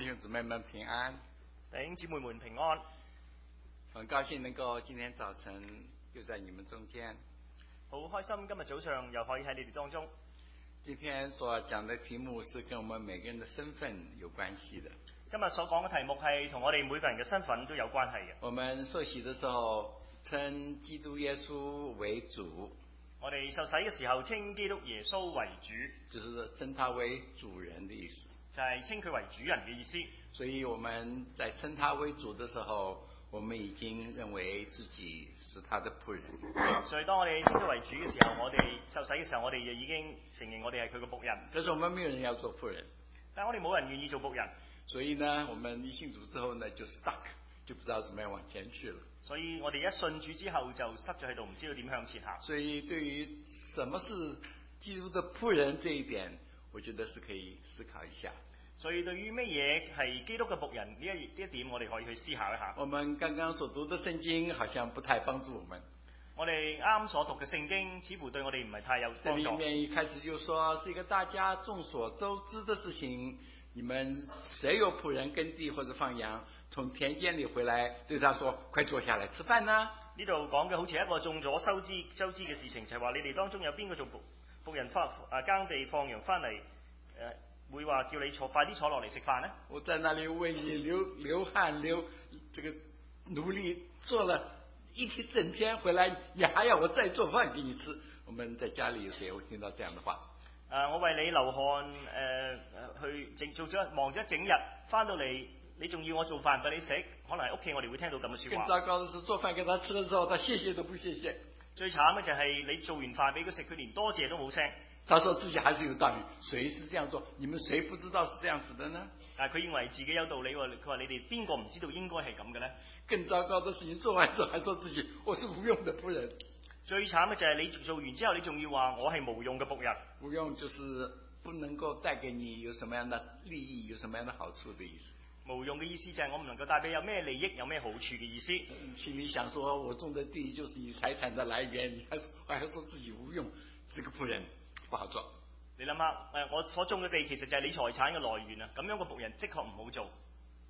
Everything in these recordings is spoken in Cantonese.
兄姊妹们平安。 弟兄姊妹們平安。 很高興能夠今天早晨又在你們中間。 好開心今日早上又可以喺你哋當中。 今天所講的題目是跟我們每個人的身份有關係的。 今日所講嘅題目係同我哋每個人嘅身份都有關係嘅。 我們受洗的時候稱基督耶穌為主。 我哋受洗嘅時候稱基督耶穌為主， 就是稱他為主人的意思。 就係稱佢為主人嘅意思。 所以我們在稱他為主的時候，我們已經認為自己是他的僕人。 所以當我哋稱佢為主嘅時候，我哋受洗嘅時候，我哋就已經承認我哋係佢嘅僕人。 可是我們沒有人要做僕人， 但係我哋冇人願意做僕人。 所以呢，我們一信主之後呢，就 stuck， 就不知道怎麼樣往前去了。 所以我哋一信主之後就塞咗喺度，唔知道點向前行。 所以對於什麼是基督的僕人這一點，我覺得是可以思考一下。 所以對於乜嘢係基督嘅僕人呢一點，我哋可以去思考一下。 我們剛剛所讀的聖經好像不太幫助我們。 我哋啱所讀嘅聖經似乎對我哋唔係太有幫助。 這裡面一開始就說是一個大家眾所周知的事情，你們誰有僕人耕地或者放羊，從田間裡回來對他說，快坐下來吃飯呢？ 呢度講嘅好似一個眾所周知嘅事情，就係話你哋當中有邊個做僕人耕地放羊翻嚟，會話叫你快啲坐落嚟食飯呢？ 我在那裡為你流汗這個努力做了一整天，回來你還要我再做飯給你吃。我們在家裡有誰會聽到這樣的話？ 我為你流汗去忙咗一整日，翻到嚟你仲要我做飯俾你食，可能喺屋企我哋會聽到咁嘅説話。 更糟糕的是做飯給他吃的時候，他謝謝都不謝謝。 最慘嘅就係你做完飯俾佢食，佢連多謝都冇聲。 他說自己還是有道理，誰是這樣做？你們誰不知道是這樣子的呢？ 但係佢認為自己有道理喎，佢話你哋邊個唔知道應該係咁嘅呢？ 更糟糕的事情做完之後，還說自己我是無用的僕人。 最慘嘅就係你做完之後，你仲要話我係無用嘅僕人。 無用就是不能夠帶給你有什麼樣的利益，有什麼樣的好處的意思。 無用嘅意思就係我唔能夠帶俾有咩利益，有咩好處嘅意思。 心裡想說我種的地就是你財產的來源，你還說自己無用，這個僕人不好做。 你諗下，我所種嘅地其實就係你財產嘅來源啊！咁樣嘅僕人的確唔好做。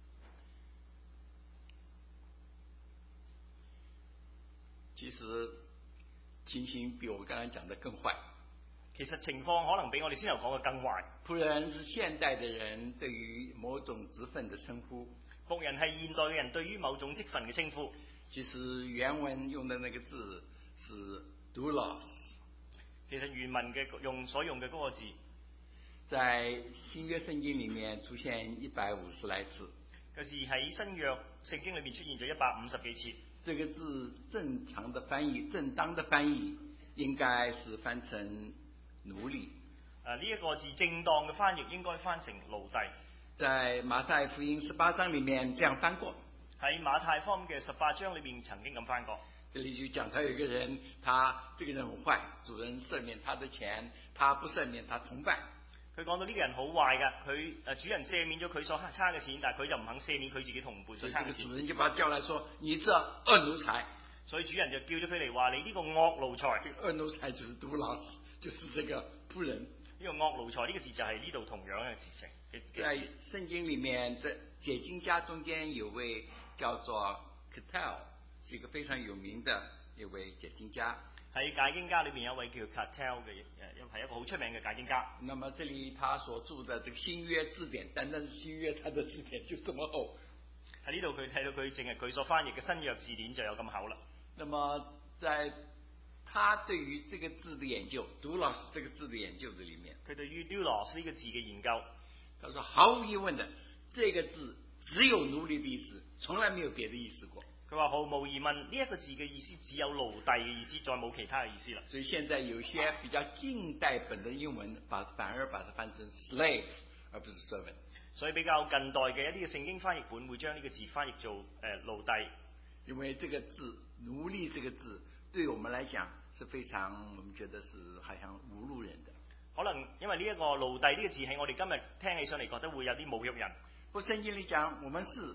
其實情形比我剛才講的更壞。 其實情況可能比我哋先頭講嘅更壞。 僕人是現代的人對於某種職分的稱呼。 僕人係現代嘅人對於某種職分嘅稱呼。 其實原文用的那個字是 doulos。 其實原文嘅所用嘅嗰個字， 在新約聖經裡面出現150來次。 個字喺新約聖經裏面出現咗150幾次。 這個字正常的翻譯，正當的翻譯，應該是翻成奴隸。 呢一個字正當嘅翻譯應該翻成奴隸。 在馬太福音18章裡面這樣翻過。喺馬太福音嘅18章裏面曾經咁翻過。 這裡就講他有一個人，這個人很壞，主人赦免他的錢，他不赦免他同伴。 佢講到呢個人好壞㗎，主人赦免咗佢所差嘅錢，但係佢就唔肯赦免佢自己同伴所差嘅錢。 所以主人就把他叫來說：你這惡奴才。 所以主人就叫咗佢嚟話：你呢個惡奴才。 這個惡奴才就是 doulos，就是這個僕人。 呢個惡奴才呢個字就係呢度同樣嘅事情。 在聖經裡面，在解經家中間有位叫做 Cattell， 是一個非常有名的一位解經家。 喺解經家裏面有一位叫 Cattell 嘅，係一個好出名嘅解經家。 那麼這裡他所著的這個新約字典，單單是新約，他的字典就這麼厚。喺呢度佢睇到佢淨係佢所翻譯嘅新約字典就有咁厚啦。那麼在他對於這個字的研究 doulos 這個字的研究的裡面， 佢對於 doulos 呢個字嘅研究， 他說毫無疑問的，這個字只有奴隸的意思，從來沒有別的意思過。 佢話毫無疑問，呢一個字嘅意思只有奴隸嘅意思，再冇其他嘅意思啦。 所以現在有些比較近代本的英文，反而把它翻成 slave， 而不是 servant。 所以比較近代嘅一啲嘅聖經翻譯本會將呢個字翻譯做奴隸， 因為這個字奴隸這個字對我們來講是非常，我們覺得是好像侮辱人的。 可能因為呢一個奴隸呢個字喺我哋今日聽起上嚟覺得會有啲侮辱人。 不過聖經裏講，我們是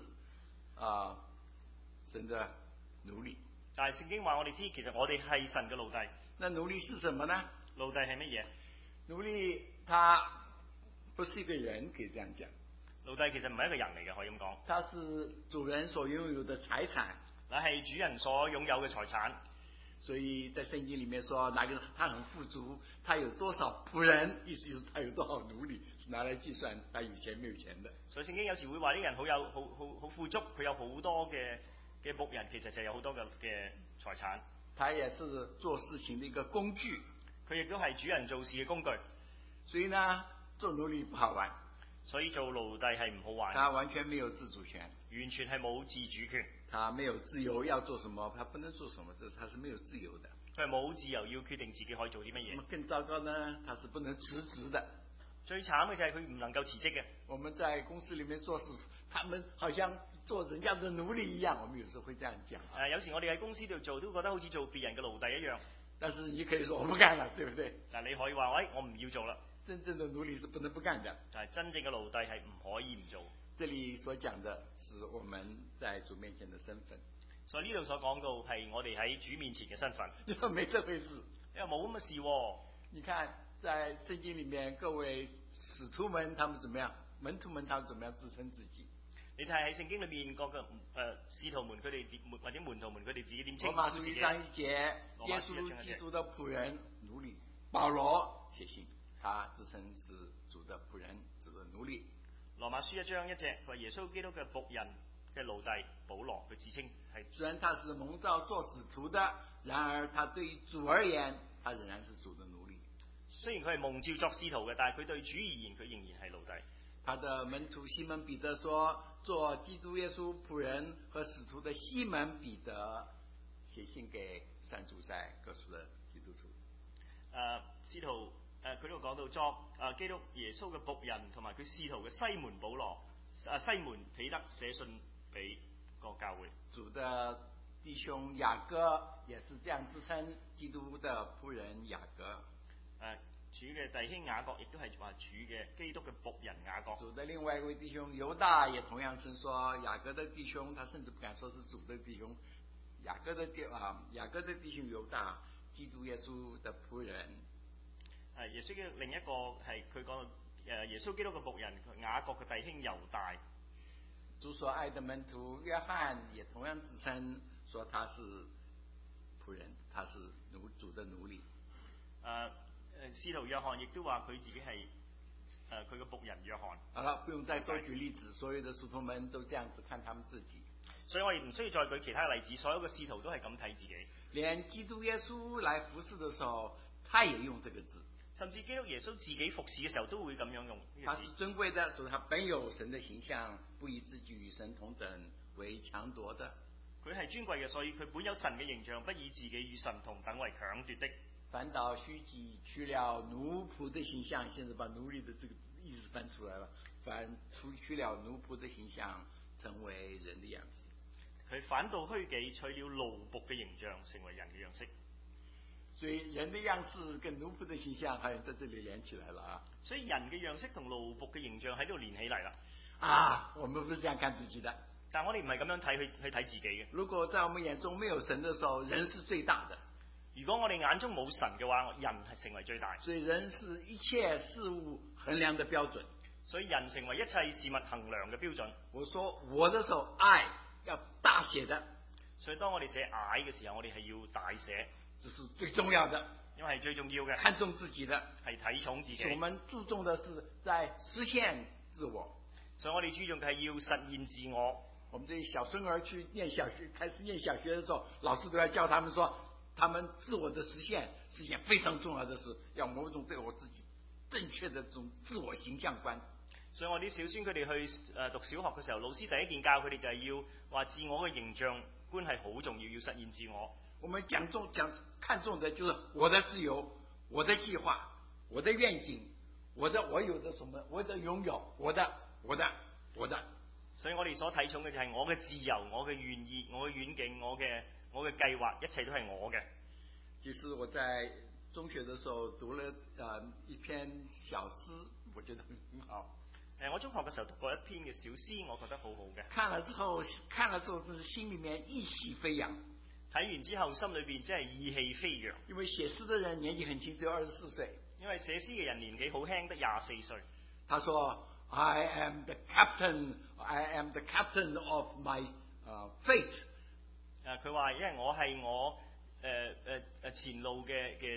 神的奴隸。 但係聖經話我哋知，其實我哋係神嘅奴隸。 那奴隸是什麼呢？ 奴隸係乜嘢？ 奴隸他不是一個人，可以這樣講。 奴隸其實唔係一個人嚟嘅，可以咁講。 他是主人所擁有的財產， 乃係主人所擁有嘅財產。 所以在聖經裡面說，那個他很富足，他有多少僕人，意思就是他有多少奴隸，是拿來計算他有錢沒有錢的。 所以聖經有時會話啲人好富足，佢有好多嘅僕人，其實就有好多嘅財產。 他也是做事情的一個工具， 佢亦都係主人做事嘅工具。 所以呢，做奴隸不好玩。 所以做奴隸係唔好玩。 他完全沒有自主權， 完全係冇自主權。 他沒有自由，要做什麼他不能做什麼，他是沒有自由的。 佢係冇自由要決定自己可以做啲乜嘢。 更糟糕呢，他是不能辭職的。 最慘嘅就係佢唔能夠辭職嘅。 我們在公司裡面做事，他們好像做人家的奴隸一樣，我們有時候會這樣講。 有時我哋喺公司度做，都覺得好似做別人嘅奴隸一樣。 但是你可以說我不幹了，對不對？ 但你可以話喂，我唔要做啦。 真正的奴隸是不能不幹的。 但係真正嘅奴隸係唔可以唔做。 這裡所講的是我們在主面前的身份。 所以呢度所講到係我哋喺主面前嘅身份。 你說沒這回事？ 因為冇咁嘅事喎。 你看在聖經裡面，各位使徒們他們怎麼樣？門徒們他們怎麼樣自稱自己？ 你睇喺聖經裏面各個使徒們佢哋或者門徒們佢哋自己點稱羅馬書1章1節，耶穌基督的僕人奴隸保羅寫信，他自稱是主的僕人，主的奴隸。 羅馬書1章1節，佢話耶穌基督嘅僕人嘅奴隸保羅，佢自稱係。 雖然他是蒙召做使徒的，然而他對於主而言，他仍然是主的奴隸。 雖然佢係蒙召作使徒嘅，但係佢對主而言，佢仍然係奴隸。 他的門徒西門彼得說，做基督耶穌僕人和使徒的西門彼得寫信給散住在各處的基督徒。 使徒佢都講到作基督耶穌嘅僕人同埋佢使徒嘅西門保羅西門彼得寫信俾個教會。 主的弟兄雅各也是這樣自稱，基督的僕人雅各。 主嘅弟兄雅各亦都係話主嘅基督嘅僕人雅各。 主的另外一位弟兄猶大也同樣稱說雅各的弟兄，他甚至不敢說是主的弟兄。雅各的弟兄猶大，基督耶穌的僕人。 耶穌嘅另一個係佢講到耶穌基督嘅僕人雅各嘅弟兄猶大。 主所愛的門徒約翰也同樣自稱說他是僕人，他是主的奴隸。 使徒約翰亦都話佢自己係佢嘅僕人約翰。 好了，不用再多舉例子，所有的使徒們都這樣子看他們自己。 所以我哋唔需要再舉其他例子，所有嘅使徒都係咁睇自己。 連基督耶穌來服侍的時候，他也用這個字。 甚至基督耶穌自己服侍嘅時候都會咁樣用。 他是尊貴的，所以他本有神的形象，不以自己與神同等為強奪的。 佢係尊貴嘅，所以佢本有神嘅形象，不以自己與神同等為強奪的。 反倒虛己，取了奴僕的形象，現在把奴隸的這個意思翻出來了。取了奴僕的形象，成為人的樣式。 佢反倒虛己，取了奴僕嘅形象，成為人嘅樣式。 所以人的樣式跟奴僕的形象，好像在這裏連起來了啊。 所以人嘅樣式同奴僕嘅形象喺度連起嚟啦。 啊，我們不是這樣看自己的。 但我哋唔係咁樣睇去睇自己嘅。 如果在我們眼中沒有神的時候，人是最大的。 如果我哋眼中冇神嘅話，人係成為最大。 所以人是一切事物衡量的標準。 所以人成為一切事物衡量嘅標準。 我說我的時候，愛要大寫的。 所以當我哋寫愛嘅時候，我哋係要大寫。 這是最重要的， 因為係最重要嘅。 看重自己的， 係睇重自己。 我們注重的是在實現自我。 所以我哋注重嘅係要實現自我。 我們這些小孫兒去念小學，開始念小學的時候，老師都要教他們說，他們自我的實現是一件非常重要的事，要某種對我自己正確的這種自我形象觀。 所以我啲小孫佢哋去讀小學嘅時候，老師第一件教佢哋就係要話自我嘅形象觀係好重要，要實現自我。 我們看重的就是我的自由，我的計劃，我的願景，我有的什麼，我的擁有，我的。 所以我哋所睇重嘅就係我嘅自由，我嘅願意，我嘅遠景，我嘅計劃，一切都係我嘅。 其實我在中學的時候讀了一篇小詩，我覺得很好。 我中學嘅時候讀過一篇嘅小詩，我覺得好好嘅。 看了之後，真是心裏面意氣飛揚。 睇完之後，心裏邊真係意氣飛揚。因為寫詩的人年紀很輕，只有24歲。 因為寫詩嘅人年紀好輕，得24歲。 他說 I am the captain of my fate。 佢話因為我係我前路嘅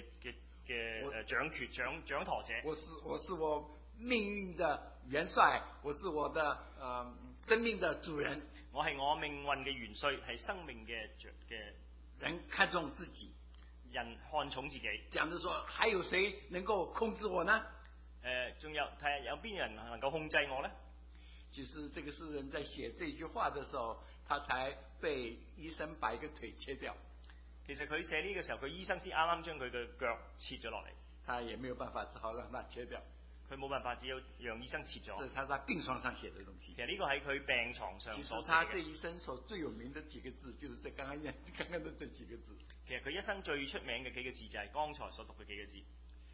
掌舵者。 我是我命運的元帥，我是我的生命的主人。 我係我命運嘅元帥，係生命嘅人看重自己， 人看重自己。 講得說，還有誰能夠控制我呢？ 仲有睇下有邊人能夠控制我呢？ 其實這個詩人在寫這句話的時候，他才被醫生把一個腿切掉。 其實佢寫呢個時候，佢醫生先啱啱將佢嘅腳切咗落嚟。 他也沒有辦法，只好讓他切掉。 佢冇辦法，只有讓醫生切咗。 這是他在病床上寫的東西。 其實呢個喺佢病床上所寫嘅。 其實他這一生所最有名的幾個字，就是這剛剛的這幾個字。 其實佢一生最出名嘅幾個字就係剛才所讀嘅幾個字。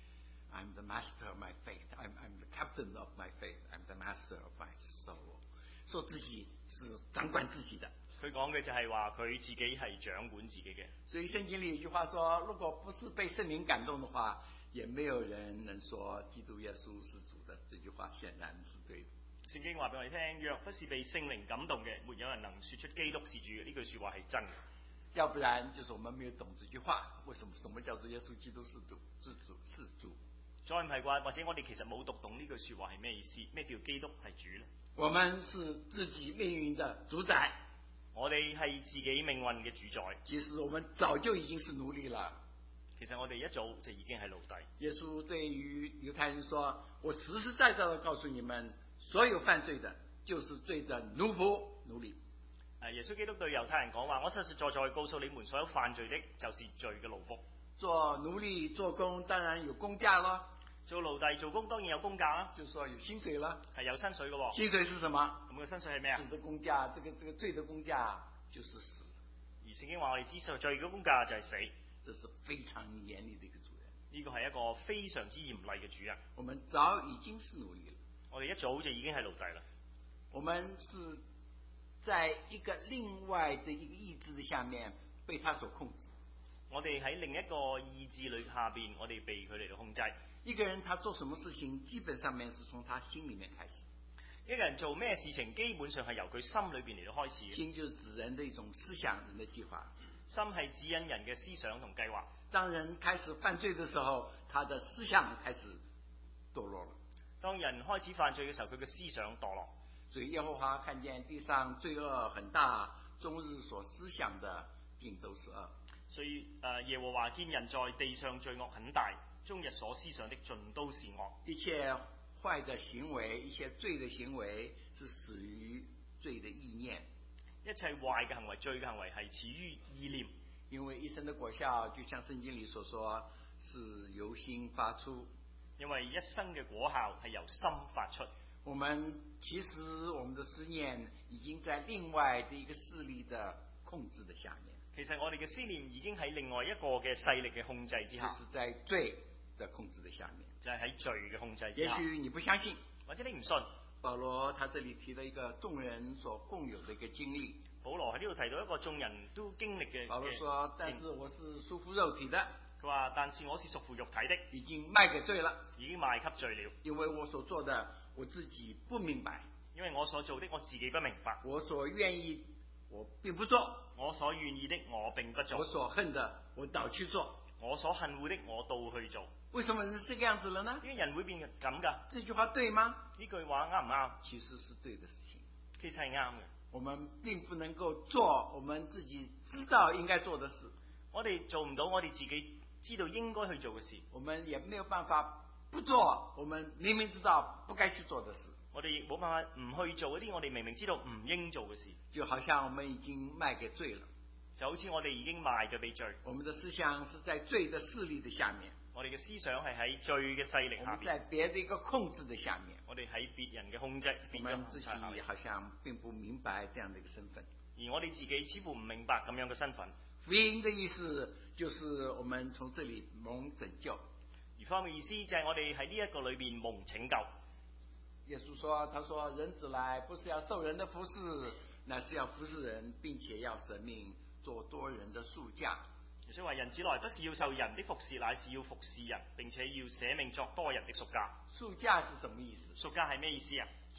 I'm the master of my fate. I'm the captain of my fate. I'm the master of my soul. 說自己是掌管自己的。 佢講嘅就係話佢自己係掌管自己嘅。 所以聖經裏有一句話說，如果不是被聖靈感動的話，也沒有人能說基督耶穌是主的。這句話顯然是對的。 聖經話俾我哋聽，若不是被聖靈感動嘅，沒有人能說出基督是主。呢句說話係真嘅。 要不然就是我們沒有懂這句話。為什麼？什麼叫做耶穌基督是主？是主。 再唔係啩？或者我哋其實冇讀懂呢句說話係咩意思？咩叫基督係主呢？ 我們是自己命運的主宰。 我哋係自己命運嘅主宰。 其實我們早就已經是奴隸了。 其實我哋一早就已經係奴隸。 耶穌對於猶太人說：我實實在在地告訴你們，所有犯罪的，就是罪的奴僕奴隸。 耶穌基督對猶太人講話：我實實在在告訴你們，所有犯罪的，就是罪嘅奴僕。 做奴隸做工當然有工價咯。 做奴隸做工當然有工價啦， 就是說有薪水啦， 係有薪水嘅喎。 薪水是什麼？ 咁個薪水係咩啊？ 罪的工價，這個罪的工價就是死。 而聖經話我哋知道罪嘅工價就係死。 這是非常嚴厲的一個主人。 呢個係一個非常之嚴厲嘅主人。 我們早已經是奴隸了。 我哋一早就已經係奴隸啦。 我們是在一個另外的一個意志的下面被他所控制。 我哋喺另一個意志裏下邊，我哋被佢嚟到控制。 一個人他做什麼事情，基本上面是從他心裏面開始。 一個人做咩事情，基本上係由佢心裏邊嚟到開始。 心就是指人的一種思想，人的計劃。 心係指引人嘅思想同計劃。 當人開始犯罪的時候，他的思想開始墮落了。 當人開始犯罪嘅時候，佢嘅思想墮落。 所以耶和華看見地上罪惡很大，終日所思想的盡都是惡。 所以耶和華見人在地上罪惡很大，終日所思想的盡都是惡。 一切壞的行為，一切罪的行為，是始於罪的意念。 一切壞嘅行為、罪嘅行為係始於意念。 因為一生的果效，就像聖經裏所說，是由心發出。 因為一生嘅果效係由心發出。 我們其實我們的思念已經在另外的一個勢力的控制的下面。 其實我哋嘅思念已經喺另外一個嘅勢力嘅控制之下。 就是在罪的控制的下面。 就係喺罪嘅控制之下。 也許你不相信， 或者你唔信。 保羅他這裏提了一個眾人所共有的一個經歷。 保羅喺呢度提到一個眾人都經歷嘅。 保羅說：但是我是屬乎肉體的。 佢話：但是我是屬乎肉體的， 已經賣給罪了， 已經賣給罪了。 因為我所做的我自己不明白， 因為我所做的我自己不明白。 我所願意我並不做， 我所願意的我並不做。 我所恨的我倒去做， 我所恨惡的我倒去做。 為什麼是這個樣子了呢？ 因為人會變咁噶。 這句話對嗎？ 呢句話啱唔啱？ 其實是對的事情， 其實係啱嘅。 我們並不能夠做我們自己知道應該做的事。 我哋做唔到我哋自己知道應該去做嘅事。 我們也沒有辦法不做我們明明知道不該去做的事。 我哋亦冇辦法唔去做嗰啲我哋明明知道唔應做嘅事。 就好像我們已經賣給罪了， 就好似我哋已經賣咗俾罪。 我們的思想是在罪的勢力的下面。 我哋嘅思想係喺罪嘅勢力下面。 我們在別的一個控制的下面。 我哋喺別人嘅控制。 我們自己好像並不明白這樣的一個身份。 而我哋自己似乎唔明白咁樣嘅身份。 福音的意思就是我們從這裏蒙拯救。 而福音嘅意思就係我哋喺呢一個裏邊蒙拯救。 耶穌說：他說人子來不是要受人的服侍，乃是要服侍人，並且要捨命做多人的贖價。 耶穌話：人子來不是要受人的服侍，乃是要服侍人，並且要捨命作多人的贖價。 贖價是什麼意思？ 贖價係咩意思啊？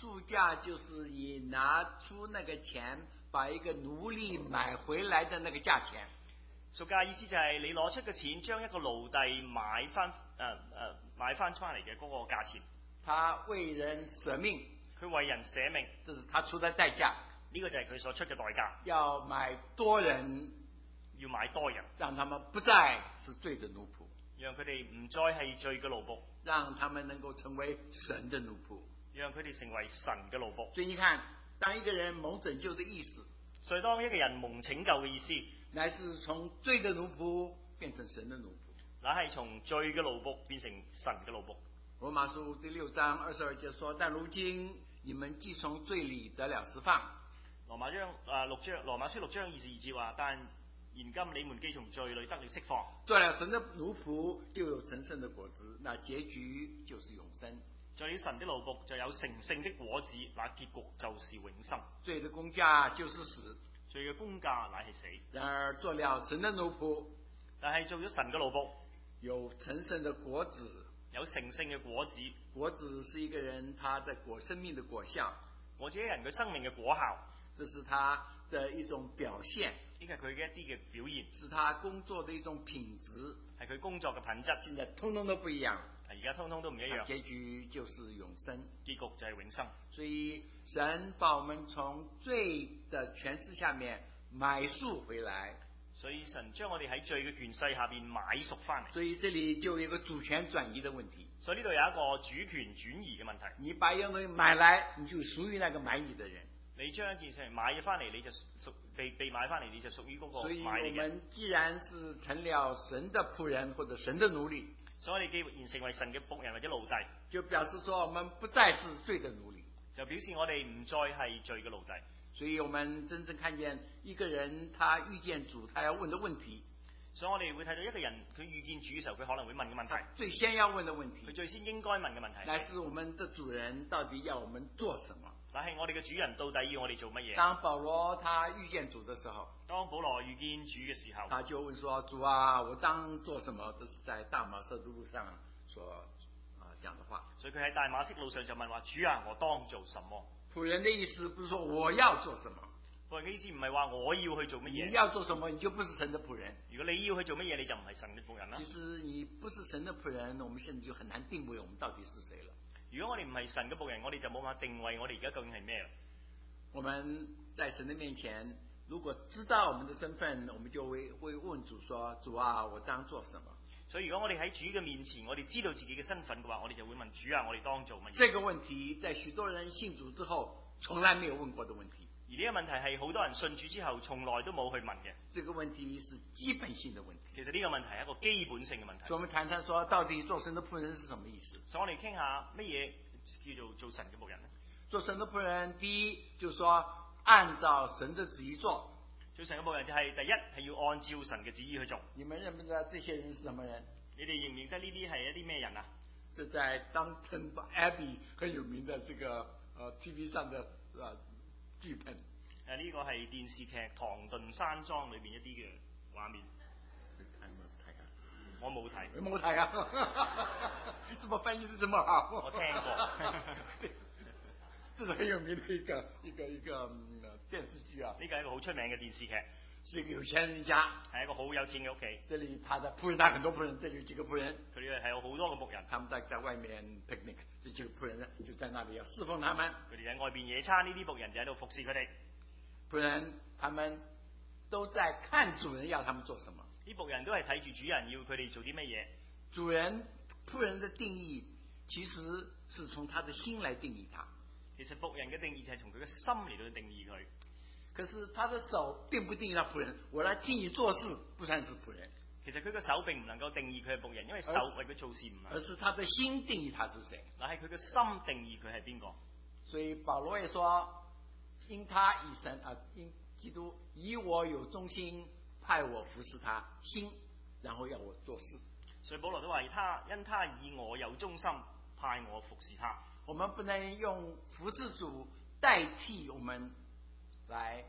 赎价就是你拿出那個錢，把一個奴隸買回來的那個價錢。 贖價意思就係你攞出嘅錢，將一個奴隸買翻翻嚟嘅嗰個價錢。 他為人捨命， 佢為人捨命， 這是他出的代價。 呢個就係佢所出嘅代價。 要買多人， 要買多人， 讓他們不再是罪的奴僕， 讓佢哋唔再係罪嘅奴僕， 讓他們能夠成為神的奴僕， 讓佢哋成為神嘅奴僕。 所以你看，當一個人蒙拯救的意思， 所以當一個人蒙拯救嘅意思， 乃是從罪的奴僕變成神的奴僕， 乃係從罪嘅奴僕變成神嘅奴僕。 羅馬書第6章22節說：但如今你們既從罪裏得了釋放。 羅馬書6章22節話：但現今你們既從罪裏得了釋放， 做了神的奴僕，就有成聖的果子，那結局就是永生。 做了神的奴僕，就有成聖的果子，那結局就是永生。 罪的工價就是死， 罪嘅工價乃係死。 然而做了神的奴僕， 但係做咗神嘅奴僕， 有成聖的果子， 有成聖嘅果子。 果子是一個人他的生命的果效， 我自己人佢生命嘅果效， 這是他的一種表現， 呢個係佢嘅一啲嘅表現， 是他工作的一種品質， 係佢工作嘅品質。 現在通通都不一樣， 而家通通都唔一樣。 結局就是永生， 結局就係永生。 所以神把我們從罪的權勢下面買贖回來， 所以神將我哋喺罪嘅權勢下邊買贖翻嚟。 所以這裡就有一個主權轉移的問題。 所以呢度有一個主權轉移嘅問題。 你把一樣東西買來，你就屬於那個買你的人。 你將一件事買咗翻嚟，你就被買翻嚟，你就屬於嗰個買你嘅。 所以我們既然是成了神的僕人或者神的奴隸， 所以我哋既然成為神嘅僕人或者奴隸， 就表示說我們不再是罪的奴隸， 就表示我哋唔再係罪嘅奴隸。 所以我們真正看見一個人他遇見主，他要問的問題。 所以我哋會睇到一個人佢遇見主嘅時候，佢可能會問嘅問題， 最先要問的問題， 佢最先應該問嘅問題， 乃是我們的主人到底要我們做什麼？ 但係我哋嘅主人到底要我哋做乜嘢？ 當保羅他遇見主的時候， 當保羅遇見主嘅時候， 他就問說：主啊，我當做什麼？這是在大馬色的路上所講的話。 所以佢喺大馬色路上就問話：主啊，我當做什麼？ 僕人的意思不是說我要做什麼， 僕人嘅意思唔係話我要去做乜嘢。 你要做什麼，你就不是神的僕人。 如果你要去做乜嘢，你就唔係神嘅僕人啦。 其實你不是神的僕人，我們現在就很難定位我們到底是誰了。 如果我哋唔係神嘅僕人，我哋就冇法定位我哋而家究竟係咩啦。 我們在神的面前，如果知道我們的身份，我們就會問主說：主啊，我當做什麼？ 所以如果我哋喺主嘅面前，我哋知道自己嘅身份嘅話，我哋就會問主啊，我哋當做乜嘢？ 這個問題在許多人信主之後，從來沒有問過的問題。 而呢個問題係好多人信主之後，從來都冇去問嘅。 這個問題是基本性的問題。 其實呢個問題係一個基本性嘅問題。 所以我們談談說，到底做神的僕人是什麼意思？ 所以我哋傾下乜嘢叫做神嘅僕人呢？ 做神的僕人，第一就是說按照神的旨意做。 做神嘅僕人就係第一係要按照神嘅旨意去做。 你們認不認得這些人是什麼人？ 你哋認唔認得呢啲係一啲咩人啊？ 這在 Downton Abbey 很有名的這個TV 上的劇本。 呢個係電視劇《唐頓山莊》裏邊一啲嘅畫面。 你睇冇睇啊？ 我冇睇。 你冇睇啊？怎麼翻譯得這麼好？ 我聽過。 這是很有名的一個電視劇啊。 呢個係一個好出名嘅電視劇。 是一個有錢人家， 係一個好有錢嘅屋企。 這裡他的僕人，他很多僕人，這裡有幾個僕人， 佢哋係有好多個僕人。 他們在外面 picnic，這幾個僕人呢就在那裡要侍奉他們。 佢哋喺外邊野餐，呢啲僕人就喺度服侍佢哋。 僕人他們都在看主人要他們做什麼。 啲僕人都係睇住主人要佢哋做啲乜嘢。 主人僕人的定義其實是從他的心來定義他。 其實僕人嘅定義就係從佢嘅心嚟到定義佢。 可是他的手並不定義他僕人，我來替你做事不算是僕人。 其實佢嘅手並唔能夠定義佢係僕人，因為手為佢做事唔係。 而是他的心定義他是誰。 嗱，係佢嘅心定義佢係邊個。 所以保羅也說，因他以神因基督以我有忠心派我服侍他心，然後要我做事。 所以保羅都話因他以我有忠心派我服侍他。 我們不能用服侍主代替我們來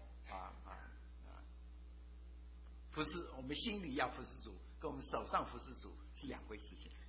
服侍，我們心裡要服侍主，跟我們手上服侍主是兩回事情。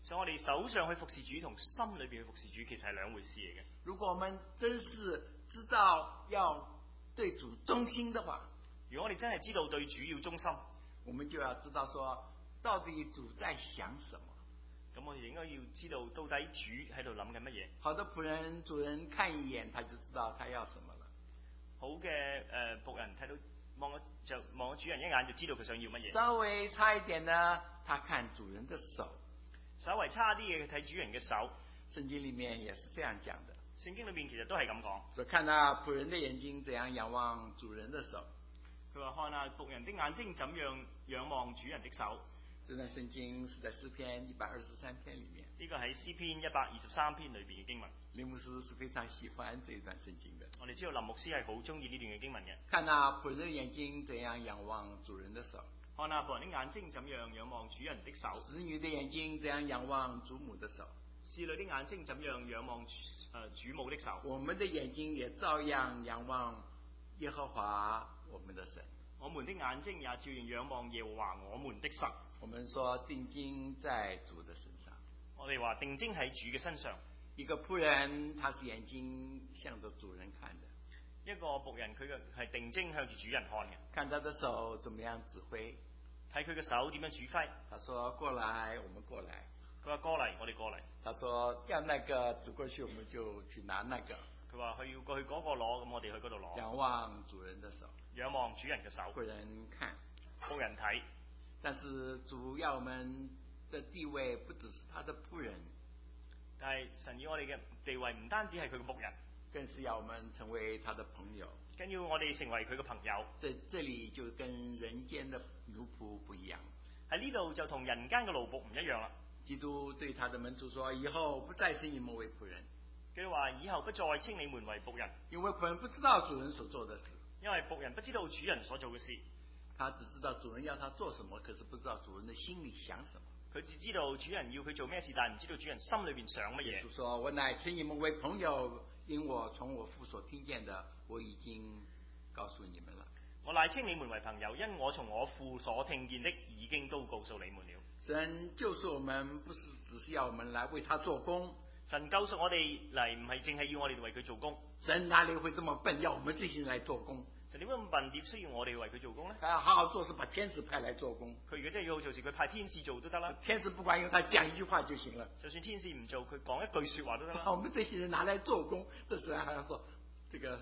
所以我哋手上去服侍主同心裏邊去服侍主，其實係兩回事嚟嘅。 如果我們真是知道要對主忠心的話， 如果我哋真係知道對主要忠心， 我們就要知道說到底主在想什麼。 咁我哋應該要知道到底主喺度諗緊乜嘢。 好的僕人，主人看一眼他就知道他要什麼了。 好嘅僕人睇到望咗主人一眼就知道佢想要乜嘢。 稍微差一點呢，他看主人的手。 稍微差啲嘅睇主人嘅手。 聖經裏面也是這樣講的。 聖經裏面其實都係咁講。 所以看那僕人的眼睛怎樣仰望主人的手。 佢話看下僕人的眼睛怎樣仰望主人的手。 這段聖經是在詩篇123篇裏面。 呢個喺詩篇123篇裏邊嘅經文。 林牧師是非常喜歡這一段聖經的。 我哋知道林牧師係好中意呢段嘅經文嘅。 看那僕人的眼睛怎樣仰望主人的手。 看那僕人的眼睛怎樣仰望主人的手。 使女的眼睛怎樣仰望主母的手。 侍女的眼睛怎樣仰望主母的手。 我們的眼睛也照樣仰望耶和華我們的神。 我們的眼睛也照樣仰望耶和華我們的神。 我們說定睛在主的身上。 我哋話定睛喺主嘅身上。 一個僕人，他是眼睛向着主人看的。 一個僕人佢嘅係定睛向住主人看嘅。 看他的手怎麼樣指揮。 睇佢嘅手點樣指揮。 他說過來，我們過來。 佢話過嚟，我哋過嚟。 他說要那個指過去，我們就去拿那個。 佢話佢要過去嗰個攞，咁我哋去嗰度攞。 仰望主人的手。 仰望主人嘅手。 僕人看。 僕人睇。 但是主要我們的地位不只是他的僕人， 但係神要我哋嘅地位唔單止係佢嘅僕人， 更是要我們成為他的朋友。 更要我哋成為佢嘅朋友。 這裏就跟人間的奴僕不一樣。 喺呢度就同人間嘅奴僕唔一樣啦。 基督對他的門徒說：以後不再稱你們為僕人。 佢話以後不再稱你們為僕人， 因為僕人不知道主人所做的事。 因為僕人不知道主人所做嘅事。 他只知道主人要他做什麼，可是不知道主人的心裏想什麼。 佢只知道主人要佢做咩事，但係唔知道主人心裏邊想乜嘢。 耶穌說：我乃稱你們為朋友，因我從我父所聽見的，我已經告訴你們了。 我乃稱你們為朋友，因我從我父所聽見的，已經都告訴你們了。 神救贖我們，不是只是要我們來為他做工。 神救贖我哋嚟，唔係淨係要我哋為佢做工。 神哪裏會這麼笨，要我們這些人來做工？ 神點解咁笨，點需要我哋為佢做工呢？ 他要好好做事，把天使派來做工。 佢如果真係要好做事，佢派天使做都得啦。 天使不管用，他講一句話就行了。 就算天使唔做，佢講一句說話都得啦。 我們這些人拿來做工，這時還要說這個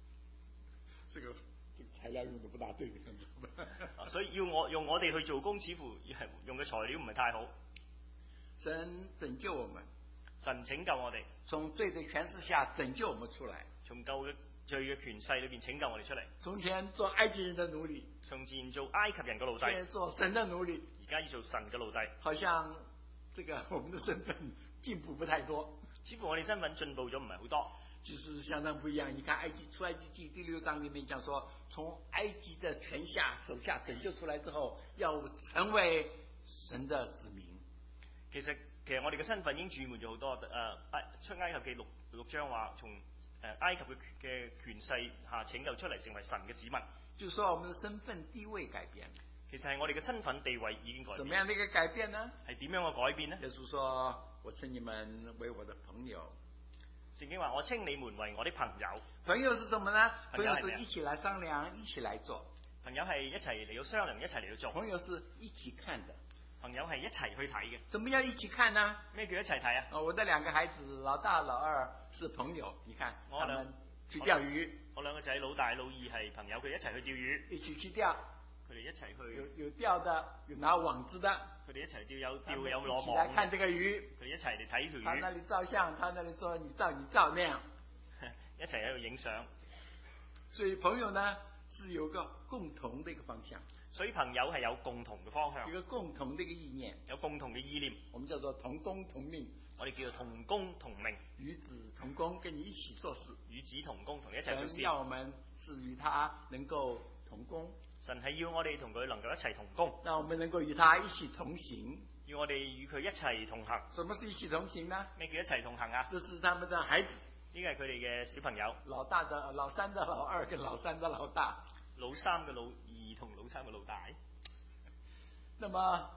材料用得不大對。 所以用我哋去做工，似乎係用嘅材料唔係太好。 神拯救我們， 神拯救我哋， 從罪的權勢下拯救我們出來， 從舊嘅罪嘅權勢裏邊拯救我哋出嚟。 從前做埃及人的奴隸， 從前做埃及人嘅奴隸， 現在做神的奴隸， 而家要做神嘅奴隸。 好像這個我們的身份進步不太多， 似乎我哋身份進步咗唔係好多。 其實相當不一樣。你看出埃及記第6章裏面講說，從埃及的權下手下拯救出來之後，要成為神的子民。 其實我哋嘅身份已經轉換咗好多。出埃及記六章話，從埃及嘅權勢下拯救出嚟，成為神嘅子民。 就是說我們的身份地位改變。 其實係我哋嘅身份地位已經改變。 什麼樣的一個改變呢？ 係點樣嘅改變呢？ 耶穌說：我稱你們為我的朋友。 聖經話：我稱你們為我的朋友。 朋友是什麼呢？朋友是一起來商量，一起來做。 朋友係一齊嚟到商量，一齊嚟到做。 朋友是一起看的。 朋友係一齊去睇嘅。 什麼叫一起看呢？ 咩叫一齊睇啊？ 我的2個孩子，老大老二是朋友，你看他們去釣魚。 我兩個仔老大老二係朋友，佢哋一齊去釣魚。 一起去釣。 佢哋一齊去。 有釣的，有拿網子的。 佢哋一齊釣，有釣有攞網。 一起來看這個魚。 佢哋一齊嚟睇條魚。 他那裡照相，他那裡說你照那樣。 一齊喺度影相。 所以朋友呢是有個共同的一個方向。 所以朋友係有共同嘅方向， 一個共同的一個意念， 有共同嘅意念， 我們叫做同工同命。 我哋叫做同工同命， 與子同工，跟你一起做事。 與子同工，同你一齊做事。 神要我們是與他能夠同工， 神係要我哋同佢能夠一齊同工， 讓我們能夠與他一起同行， 要我哋與佢一齊同行。 什麼是一起同行呢？ 咩叫一齊同行啊？ 這是他們的孩子， 呢個係佢哋嘅小朋友， 老大的、老三的老二跟老三的老大， 老三嘅老二同老三嘅老大。 那麼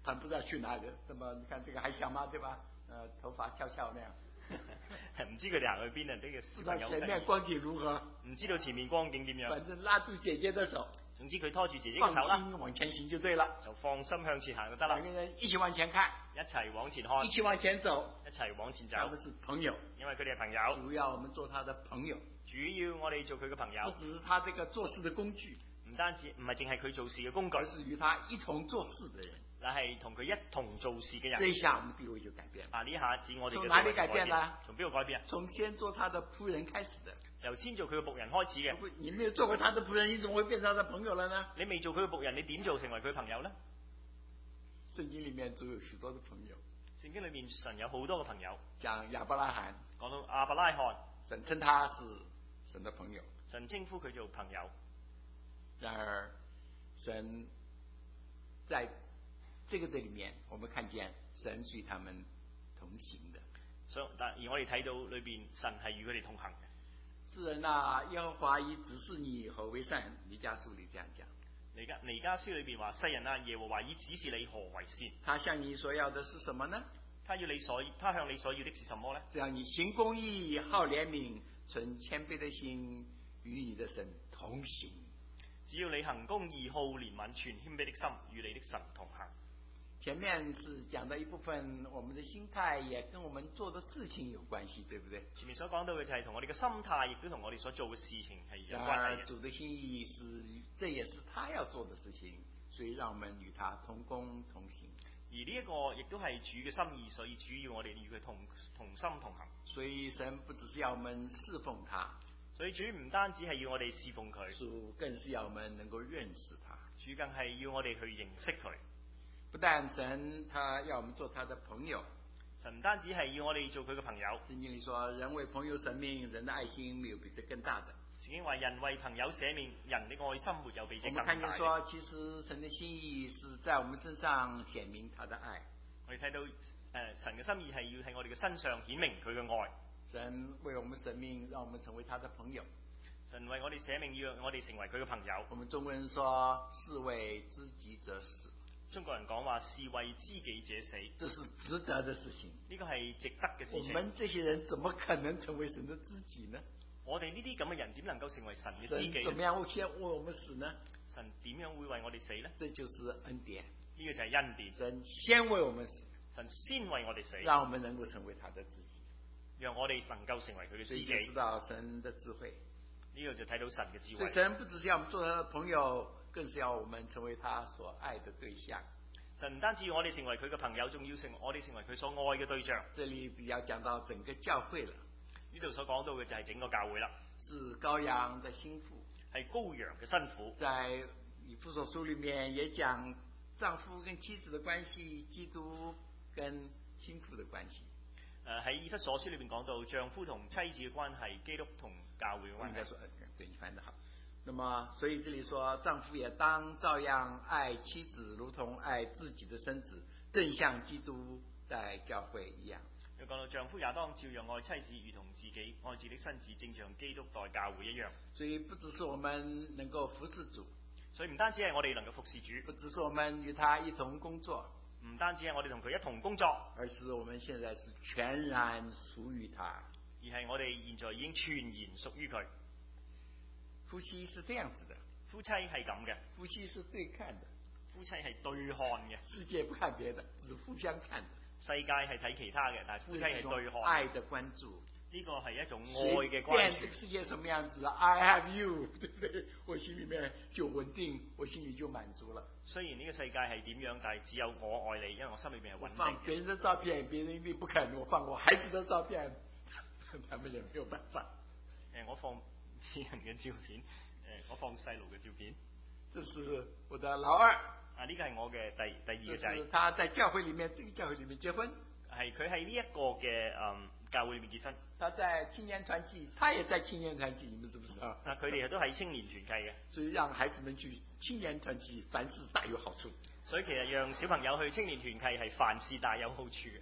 他不知道去哪里，那麼你看這個還小嗎？對吧？頭髮翹翹那樣。 唔知佢哋行去邊啊？呢個小朋友前面光景如何？ 唔知道前面光景點樣。 反正拉住姐姐的手。 總之佢拖住姐姐嘅手啦。 放心往前行就對了。 就放心向前行就得啦。 兩個人一起往前看。 一齊往前看。 一起往前走。 一齊往前走。 他們是朋友。 因為佢哋係朋友。 主要我們做他的朋友。 主要我哋做佢嘅朋友。 不只是他這個做事的工具。 唔單止唔係淨係佢做事嘅工具。 而是與他一同做事的人。 但係同佢一同做事嘅人。 這一下我們地位就改變了。 呢下子我哋從哪裡改變呢？ 從邊度改變？ 從先做他的僕人開始的。 由先做佢嘅僕人開始嘅。 你沒有做過他的僕人，你怎麼會變成他的朋友了呢？ 你未做佢嘅僕人，你點做成為佢朋友呢？ 聖經裡面總有許多的朋友。 聖經裡面神有好多嘅朋友。 講亞伯拉罕。 講到亞伯拉罕， 神稱他是神的朋友。 神稱呼佢做朋友。 然而，神在這個裡面，我們看見神是與他們同行的。 而我哋睇到裏邊，神係與佢哋同行嘅。 世人啊，耶和華已指示你何為善，彌迦書裡這樣講。 彌迦書裏邊話：世人啊，耶和華已指示你何為善。 他向你所要的是什麼呢？ 他向你所要的是什麼呢？ 只要你行公義、好憐憫、存謙卑的心，與你的神同行。 只要你行公義、好憐憫、存謙卑的心，與你的神同行。 前面是講的一部分，我們的心態也跟我們做的事情有關係，對不對？ 前面所講到嘅就係同我哋嘅心態，亦都同我哋所做嘅事情係有關係嘅。 主的心意是，這也是他要做的事情，所以讓我們與他同工同行。 而呢一個亦都係主嘅心意，所以主要我哋與佢同心同行。 所以神不只是要我們侍奉他， 所以主唔單止係要我哋侍奉佢， 主更是要我們能夠認識他。 主更係要我哋去認識佢。 不但神他要我們做他的朋友， 神唔單止係要我哋做佢嘅朋友。 聖經裏說，人為朋友捨命，人的愛心沒有比這更大的。 聖經話人為朋友捨命，人的愛心沒有比這更大的。 我們看見說，其實神的心意是在我們身上顯明他的愛。 我哋睇到神嘅心意係要喺我哋嘅身上顯明佢嘅愛。 神為我們捨命，讓我們成為他的朋友。 神為我哋捨命，要我哋成為佢嘅朋友。 我們中國人說，士為知己者死。 中國人講話，士為知己者死， 這是值得的事情。 呢個係值得嘅事情。 我們這些人怎麼可能成為神的知己呢？ 我哋呢啲咁嘅人點能夠成為神嘅知己呢？ 神怎麼樣會先為我們死呢？ 神點樣會為我哋死呢？ 這就是恩典。 呢個就係恩典。 神先為我們死， 神先為我哋死， 讓我們能夠成為他的知己， 讓我哋能夠成為佢嘅知己。 所以就知道神的智慧。 呢個就睇到神嘅智慧。 所以神不只是要我們做他的朋友，更是要我們成為他所愛的對象。 神唔單止要我哋成為佢嘅朋友，仲要我哋成為佢所愛嘅對象。 這裡比較講到整個教會了。 呢度所講到嘅就係整個教會啦。 是羔羊的新婦， 係羔羊嘅新婦。 在以弗所書裡面也講丈夫跟妻子的關係，基督跟新婦的關係。 喺以弗所書裏面講到丈夫同妻子嘅關係，基督同教會嘅關係。 對，你翻得好。那麼，所以這裡說，丈夫也當照樣愛妻子，如同愛自己的身子，正像基督在教會一樣。 又講到丈夫也當照樣愛妻子，如同自己愛自己的身子，正像基督待教會一樣。 所以不只是我們能夠服侍主， 所以唔單止係我哋能夠服侍主， 不只是我們與他一同工作， 唔單止係我哋同佢一同工作， 而是我們現在是全然屬於他， 而係我哋現在已經全然屬於佢。 夫妻是這樣子的， 夫妻係咁嘅， 夫妻是對看的， 夫妻係對看嘅， 世界不看別的，只互相看的。 世界係睇其他嘅，但係夫妻係對看。 愛的關注， 呢個係一種愛嘅關注。 這個世界什麼樣子 ，I have you， 對不對？我心裡面就穩定，我心裡就滿足了。 雖然呢個世界係點樣，但係只有我愛你，因為我心裡面係穩定。 放別人的照片，別人一定不肯；我放我孩子的照片，他們也沒有辦法。 我放別人嘅照片，我放細路嘅照片。 這是我的老二。 呢個係我嘅第二個仔。 他在教會裡面，這個教會裡面結婚。 係佢喺呢一個嘅教會裡面結婚。 他在青年團契，他也在青年團契，你們知不知道？ 佢哋都喺青年團契嘅。 所以讓孩子們去青年團契，凡事大有好處。 所以其實讓小朋友去青年團契係凡事大有好處嘅。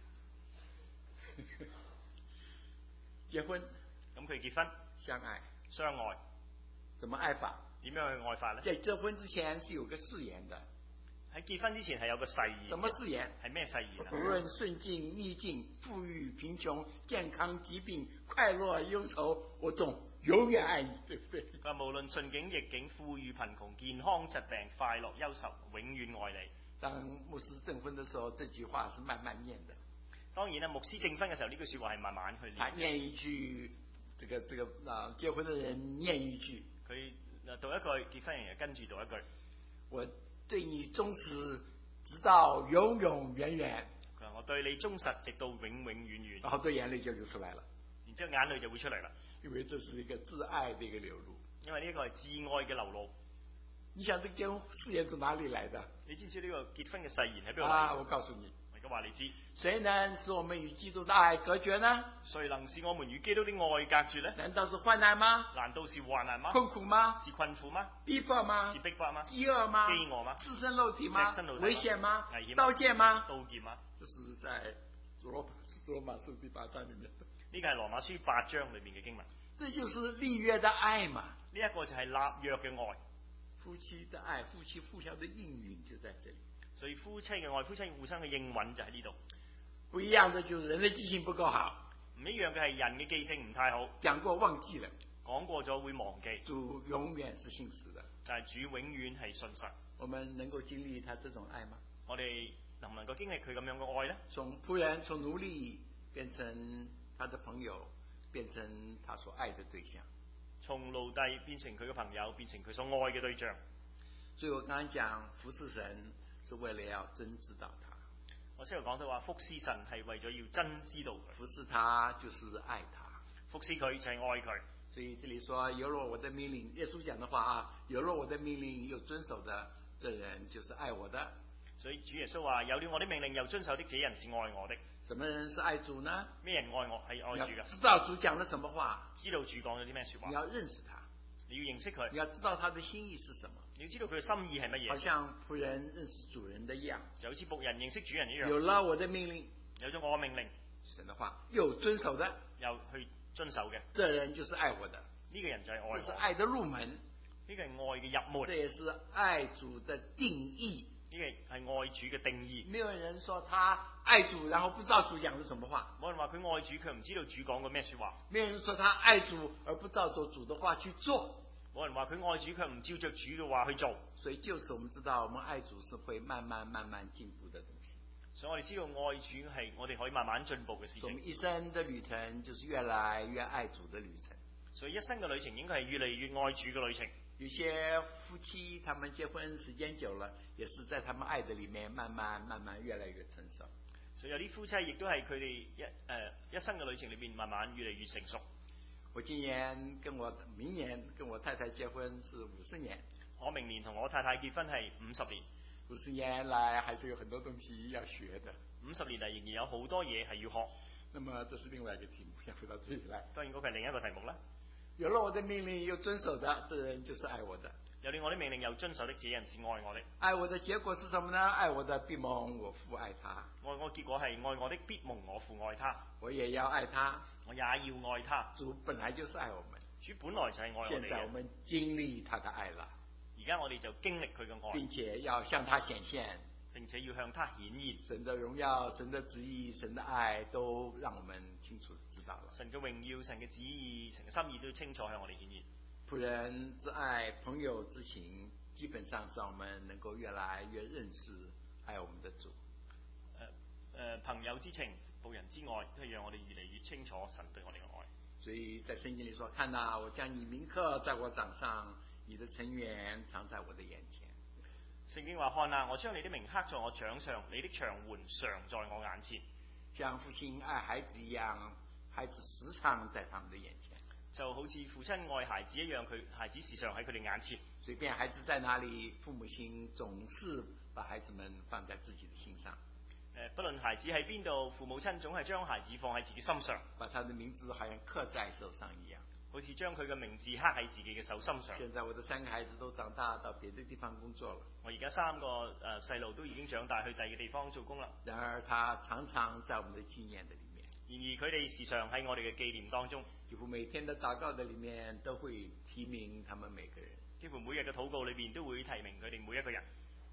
結婚， 咁佢結婚， 相愛， 相愛， 怎麼愛法？ 點樣去愛法呢？ 在結婚之前是有個誓言的。 喺結婚之前係有個誓言。 什麼誓言？ 係咩誓言啊？ 無論順境逆境，富裕貧窮，健康疾病，快樂憂愁，我總永遠愛你，對不對？ 佢話無論順境逆境，富裕貧窮，健康疾病，快樂憂愁，永遠愛你。 當牧師證婚的時候，這句話是慢慢念的。 當然啦，牧師證婚嘅時候，呢句說話係慢慢去念。 他念一句，結婚的人念一句。 佢讀一句，結婚人又跟住讀一句。 我對你忠實，直到永永遠遠。 佢話我對你忠實，直到永永遠遠。 然後對眼淚就流出來了。 然之後眼淚就會出嚟啦。 因為這是一個摯愛的一個流露。 因為呢個係摯愛嘅流露。 你想這個誓言是哪裏來的？ 你知唔知呢個結婚嘅誓言喺邊度嚟？ 啊，我告訴你。 我而家話你知。 誰能使我們與基督的愛隔絕呢？ 誰能使我們與基督的愛隔絕呢？ 難道是患難嗎？ 難道是患難嗎？ 困苦嗎？ 是困苦嗎？ 逼迫嗎？ 是逼迫嗎？ 飢餓嗎？ 飢餓嗎？ 赤身露體嗎？危險嗎？ 危險嗎？ 刀劍嗎？ 刀劍嗎？ 這是在羅馬書第8章裏面的。 呢個係羅馬書8章裏面嘅經文。 這就是立約的愛嘛。 呢一個就係立約嘅愛。 夫妻的愛，夫妻互相的應允就在這裏。 所以夫妻嘅愛，夫妻互相嘅應允就喺呢度。 不一樣的就是人的記性不夠好。 唔一樣嘅係人嘅記性唔太好。 講過忘記了。 講過咗會忘記。 主永遠是信實的。 但係主永遠係信實。 我們能夠經歷他這種愛嗎？ 我哋能唔能夠經歷佢咁樣嘅愛呢？ 從僕人，從奴隸變成他的朋友，變成他所愛的對象。 從奴隸變成佢嘅朋友，變成佢所愛嘅對象。 所以我剛剛講服侍神是為了要真知道他。 我先頭講到話服侍神係為咗要真知道佢。 服侍他就是愛他， 服侍佢就係愛佢。 所以這裏說有了我的命令，耶穌講的話啊，有了我的命令又遵守的，這人就是愛我的。 所以主耶穌話：有了我的命令又遵守的，這人是愛我的。 什麼人是愛主呢？ 咩人愛我？係愛主嘅。 知道主講了什麼話， 知道主講咗啲咩說話。 你要認識他， 你要認識佢， 你要知道他的心意是什麼。 你要知道佢嘅心意係乜嘢。 好像僕人認識主人的一樣， 就好似僕人認識主人一樣。 有了我的命令， 有咗我嘅命令， 神的話又遵守的， 又去遵守嘅， 這人就是愛我的。 呢個人就係愛我。 這是愛的入門， 呢個係愛嘅入門。 這也是愛主的定義。 呢個係愛主嘅定義。 沒有人說他愛主，然後不知道主講的什麼話。 冇人話佢愛主，佢唔知道主講過咩說話。 沒有人說他愛主，而不照着主的話去做。 冇人話佢愛主，佢唔照着主嘅話去做。 所以就此我們知道，我們愛主是會慢慢進步的東西。 所以我哋知道愛主係我哋可以慢慢進步嘅事情。 我們一生的旅程就是越來越愛主的旅程。 所以一生嘅旅程應該係越嚟越愛主嘅旅程。 有些夫妻他們結婚時間久了，也是在他們愛的裏面慢慢越來越成熟。 所以有啲夫妻亦都係佢哋一生嘅旅程裏面慢慢越嚟越成熟。 我明年跟我太太結婚是50年。 我明年同我太太結婚係50年。 50年來還是有很多東西要學的。 50年嚟仍然有好多嘢係要學。 那麼這是另外一個題目，先回到這裏來。 當然嗰個係另一個題目啦。 有了我的命令又遵守的，這人就是愛我的。 有了我的命令又遵守的，這人是愛我的。 愛我的結果是什麼呢？愛我的必蒙我父愛他。 愛我結果係愛我的必蒙我父愛他。 我也要愛他， 我也要愛他。 主本來就是愛我們， 主本來就係愛我哋嘅。 現在我們經歷他的愛了。 而家我哋就經歷佢嘅愛， 並且要向他顯現， 並且要向他顯現。 神的榮耀、神的旨意、神的愛都讓我們清楚知道了。 神嘅榮耀、神嘅旨意、神嘅心意都清楚向我哋顯現。 僕人之愛、朋友之情，基本上是讓我們能夠越來越認識愛我們的主。 朋友之情、僕人之愛，都係讓我哋越嚟越清楚神對我哋嘅愛。 所以在聖經裏說：看哪，我將你銘刻在我掌上，你的成員常在我的眼前。 聖經話：看哪，我將你的名刻在我掌上，你的長援常在我眼前。 像父親愛孩子一樣，孩子時常在他們的眼前。 就好似父親愛孩子一樣，孩子時常喺佢哋眼前。 隨便孩子在哪裏，父母親總是把孩子們放在自己的心上。 不論孩子喺邊度，父母親總係將孩子放喺自己心上， 把他的名字好像刻在手上一樣， 好似將佢嘅名字刻喺自己嘅手心上。 現在我的3個孩子都長大，到別的地方工作了。 我而家3個細路都已經長大，去第二個地方做工啦。 然而他常常在我們的紀念的裏面。 然而佢哋時常喺我哋嘅紀念當中， 幾乎每天的禱告的裏面都會提名他們每個人。 幾乎每日嘅禱告裏邊都會提名佢哋每一個人。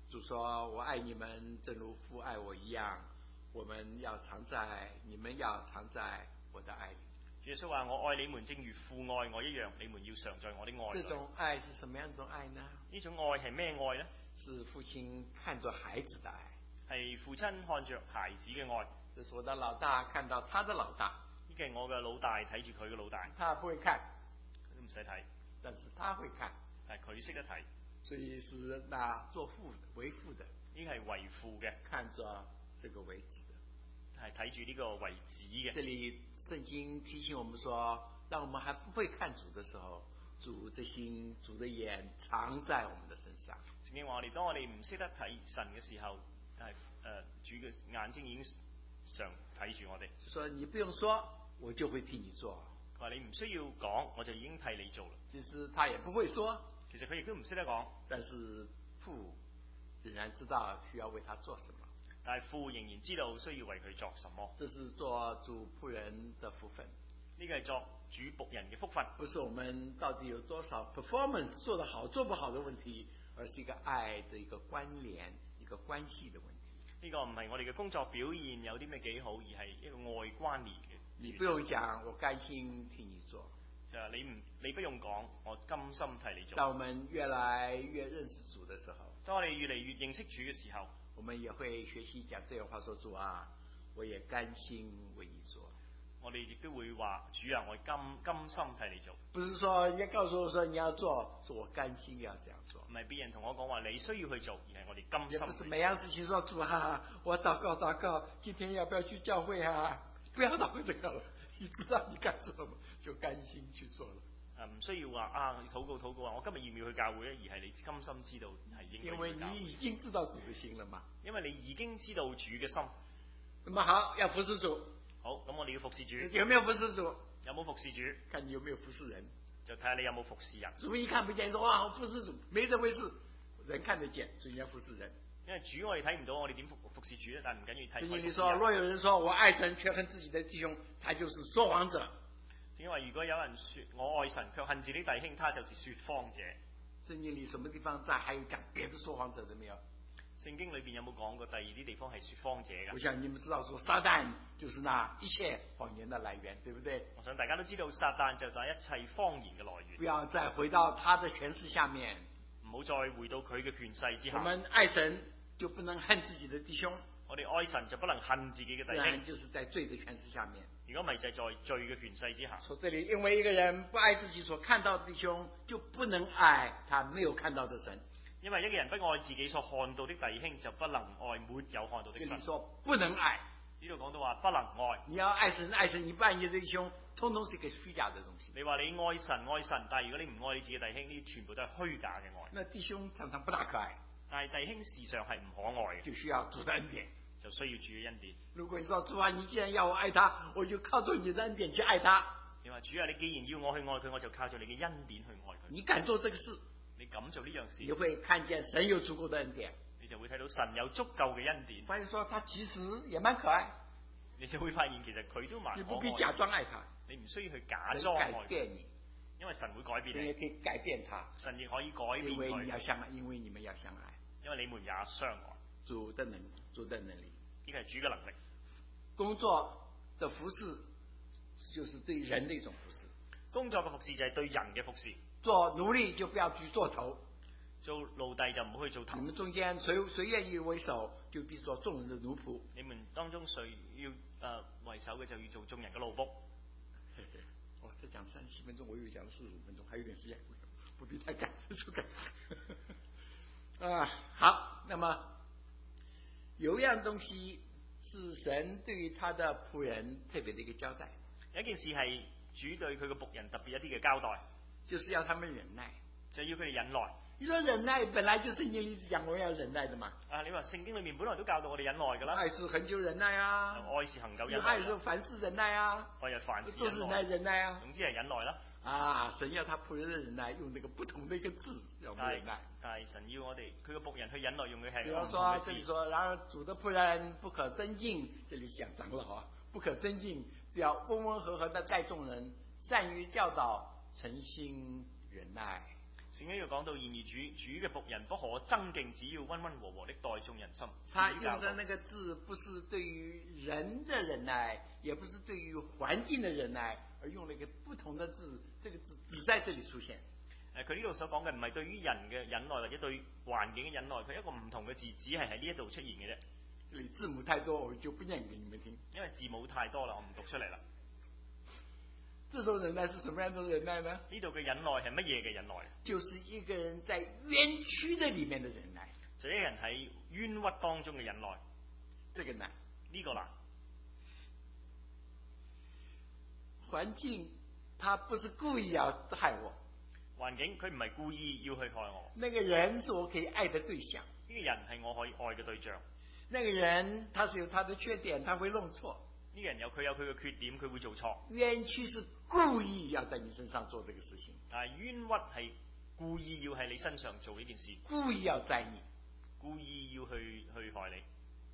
主说：“我爱你们，正如父爱我一样。你们要常在我的爱里。” 耶穌話：我愛你們，正如父愛我一樣，你們要常在我的愛裏。 這種愛是什麼樣一種愛呢？ 呢種愛係咩愛呢？ 是父親看着孩子的愛， 係父親看着孩子嘅愛。 這是我的老大看到他的老大， 呢個係我嘅老大睇住佢嘅老大。 他不會看， 佢都唔使睇， 但是他會看， 但係佢識得睇。 所以是那做父的為父的， 呢個係為父嘅， 看着這個為子的， 係睇住呢個為子嘅。 這裏聖經提醒我們說，當我們還不會看主的時候，主的心、主的眼常在我們的身上。 聖經話當我哋唔識得睇神嘅時候，但係主嘅眼睛已經常睇住我哋。 所以你不用說，我就會替你做。 佢話你唔需要講，我就已經替你做啦。 其實他也不會說， 其實佢亦都唔識得講， 但是父仍然知道需要為他做什麼。 但係父仍然知道需要為佢作什麼。 這是做主僕人的福分。 呢個係作主僕人嘅福分。 不是我們到底有多少 performance 做得好做不好的問題，而是一個愛的一個關聯、一個關係的問題。 呢個唔係我哋嘅工作表現有啲咩幾好，而係一個愛關聯嘅。 你不用講，我甘心替你做。 就係你不用講，我甘心替你做。 當我們越來越認識主的時候， 當我哋越嚟越認識主嘅時候， 我們也會學習講這個話，說主啊，我也甘心為你做。 我哋亦都會話主啊，我甘心替你做。 不是說人家告訴我說你要做，是我甘心要這樣做。 唔係別人同我講話你需要去做，而係我哋甘心。 也不是每樣事情說主啊，我禱告，今天要不要去教會啊？不要禱告這個了，你知道你該做嘛，就甘心去做了。 唔需要話禱告啊！我今日要唔要去教會咧？而係你甘心知道係應該去教會。 因為你已經知道主的心了嘛。 因為你已經知道主嘅心。 那麼好，要服侍主。 好，咁我哋要服侍主。 有沒有服侍主？ 有冇服侍主？ 看你有沒有服侍人。 就睇下你有冇服侍人。 主一看不見，說哇，我服侍主，沒這回事。人看得見，所以你要服侍人。 因為主我哋睇唔到，我哋點服侍主咧？但係唔緊要睇。 聖經裏說，若有人說我愛神，卻恨自己的弟兄，他就是說謊者。 因為如果有人說我愛神，卻恨自己弟兄，他就是說謊者。 聖經裏什麼地方再還有講別的說謊者的沒有？ 聖經裏邊有冇講過第二啲地方係說謊者㗎？ 我想你們知道，說撒旦就是那一切謊言的來源，對不對？ 我想大家都知道，撒旦就係一切謊言嘅來源。 不要再回到他的權勢下面， 唔好再回到佢嘅權勢之下。 我們愛神就不能恨自己的弟兄。 我哋愛神就不能恨自己嘅弟兄， 就是在罪的權勢下面。 如果唔係就係在罪嘅權勢之下。 說這裏，因為一個人不愛自己所看到的弟兄，就不能愛他沒有看到的神。 因為一個人不愛自己所看到的弟兄，就不能愛沒有看到的神。 這裏說不能愛， 呢度講到話不能愛。 你要愛神，你不愛你的弟兄，通通是一個虛假的東西。 你話你愛神，但係如果你唔愛你自己的弟兄，呢全部都係虛假嘅愛。 那弟兄常常不大可愛。 但係弟兄時常係唔可愛嘅， 就需要主的恩典， 就需要主嘅恩典。 如果你說主啊，你既然要我愛他，我就靠着你的恩典去愛他。 你話主啊，你既然要我去愛佢，我就靠着你嘅恩典去愛佢。 你敢做這個事， 你敢做呢樣事， 你會看見神有足夠的恩典， 你就會睇到神有足夠嘅恩典。 發現說他其實也蠻可愛， 你就會發現其實佢都蠻可愛。 你不必假裝愛他， 你唔需要去假裝愛他。 改變你， 因為神會改變你。 神也可以改變他， 神亦可以改變佢。 因為你要相愛，因為你們要相愛。 因為你們也相愛。 主的能力， 呢個係主嘅能力。 工作的服侍就是對人的一種服侍。 工作嘅服侍就係對人嘅服侍。 做奴隸就不要去做頭， 做奴隸就唔好去做頭。 你們中間誰願意為首，就必做眾人的奴僕。 你們當中誰要為首嘅，就要做眾人嘅奴僕。 我再講37分鐘，我又講了45分鐘，還有點時間，不必太趕。好，那麼有一樣東西是神對於他的僕人特別的一個交代。 有一件事係主對佢嘅僕人特別一啲嘅交代， 就是要他們忍耐， 就要佢哋忍耐。 你說忍耐本來就聖經裏講我要忍耐的嘛。 你話聖經裏面本來都教導我哋忍耐㗎啦。 愛是恆久忍耐啊， 愛是恆久忍耐。 愛是凡事忍耐啊， 愛係凡事都是忍耐啊。 總之係忍耐啦。 神要他僕人的忍耐，用那個不同的一個字，叫忍耐。 但係神要我哋佢嘅僕人去忍耐，用嘅係比方說，這裡說，然而主的僕人不可爭競，這裡講長老不可爭競，只要溫溫和和的待眾人，善於教導，誠心忍耐。 聖經要講到，然而主嘅僕人不可爭競，只要溫溫和和的待眾人心。 他用的那個字不是對於人的忍耐，也不是對於環境的忍耐，而用了一個不同的字，這個字只在這裡出現。 佢呢度所講嘅唔係對於人嘅忍耐或者對環境嘅忍耐，佢一個唔同嘅字，只係喺呢一度出現嘅啫。 這裡字母太多，我就不念給你們聽。 因為字母太多啦，我唔讀出嚟啦。 這種忍耐是什麼樣的忍耐呢？ 呢度嘅忍耐係乜嘢嘅忍耐？ 就是一個人在冤屈的裡面的忍耐， 就一個人喺冤屈當中嘅忍耐。 這個難， 呢個難。 環境，他不是故意要害我。 環境佢唔係故意要去害我。 那個人是我可以愛的對象。 呢個人係我可以愛嘅對象。 那個人他是有他的缺點，他會弄錯。 呢個人有佢嘅缺點，佢會做錯。 冤屈是故意要在你身上做這個事情。 但係冤屈係故意要喺你身上做呢件事。 故意要在你， 故意要去害你。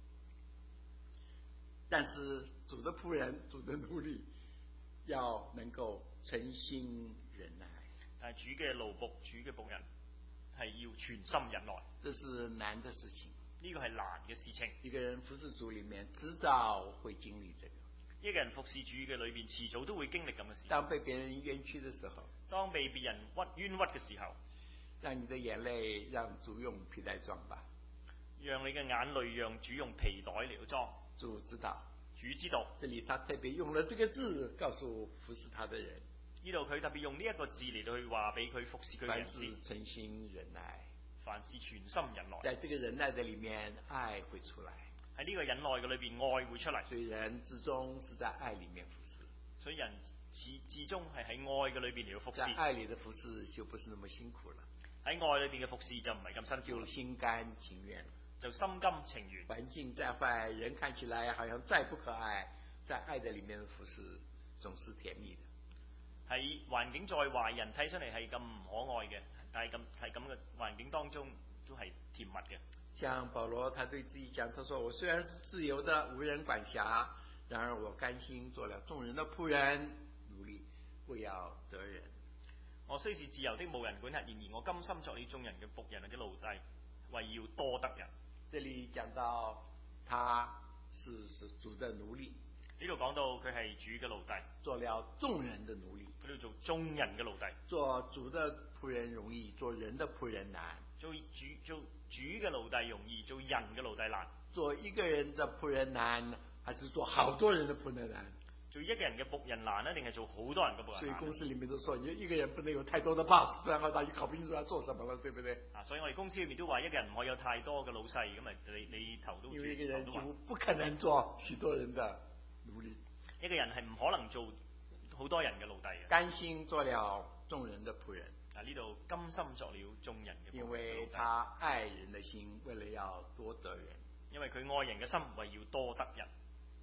但是主的僕人，主的奴隸，要能夠存心忍耐。 但係主嘅奴僕，主嘅僕人係要全心忍耐。 這是難的事情。 呢個係難嘅事情。 一個人服侍主裡面，遲早會經歷這個。 一個人服侍主嘅裏邊，遲早都會經歷咁嘅事。 當被別人冤屈的時候， 當被別人冤屈嘅時候， 讓你的眼淚讓主用皮帶裝吧。 讓你嘅眼淚讓主用皮袋嚟到裝。 主知道， 主知道。 這裡他特別用了這個字，告訴服侍他的人。 呢度佢特別用呢一個字嚟到去話俾佢服侍佢嘅人知。 凡事存心忍耐， 凡事全心忍耐。 在這個忍耐的裡面，愛會出來。 喺呢個忍耐嘅裏邊，愛會出嚟。 所以人至終是在愛裡面服侍。 所以人至終係喺愛嘅裏邊嚟到服侍。 在愛裡的服侍就不是那麼辛苦了。 喺愛裏邊嘅服侍就唔係咁辛苦。 就心甘情願。 就心甘情願。 環境再壞，人看起來好像再不可愛，在愛的裡面的服侍總是甜蜜的。 喺環境再壞，人睇出嚟係咁唔可愛嘅，但係咁嘅環境當中都係甜蜜嘅。 像保羅，他對自己講，他說：我雖然是自由的，無人管轄，然而我甘心做了眾人的僕人、奴隸，為要得人。 我雖是自由的，無人管轄，然而我甘心作了眾人嘅僕人或者奴隸，為要多得人。 這裡講到他是主的奴隸。 呢度講到佢係主嘅奴隸， 做了眾人的奴隸。 佢要做眾人嘅奴隸。做主的僕人容易，做人的僕人難。 做主嘅奴隸容易，做人嘅奴隸難。 做一個人的僕人難，還是做好多人的僕人難？ 做一個人嘅僕人難呢，定係做好多人嘅僕人難？ 所以公司裡面都說，你一個人不能有太多的 boss，不然的話，他搞不清楚要做什麼了，對不對？ 所以我哋公司裡面都話，一個人唔可以有太多嘅老細，咁咪你頭都。 因為一個人幾乎不可能做許多人的奴隸。 一個人係唔可能做好多人嘅奴隸嘅。 甘心做了眾人的僕人。 呢度甘心作了眾人嘅僕人。 因為他愛人的心，為了要多得人。 因為佢愛人嘅心，為要多得人。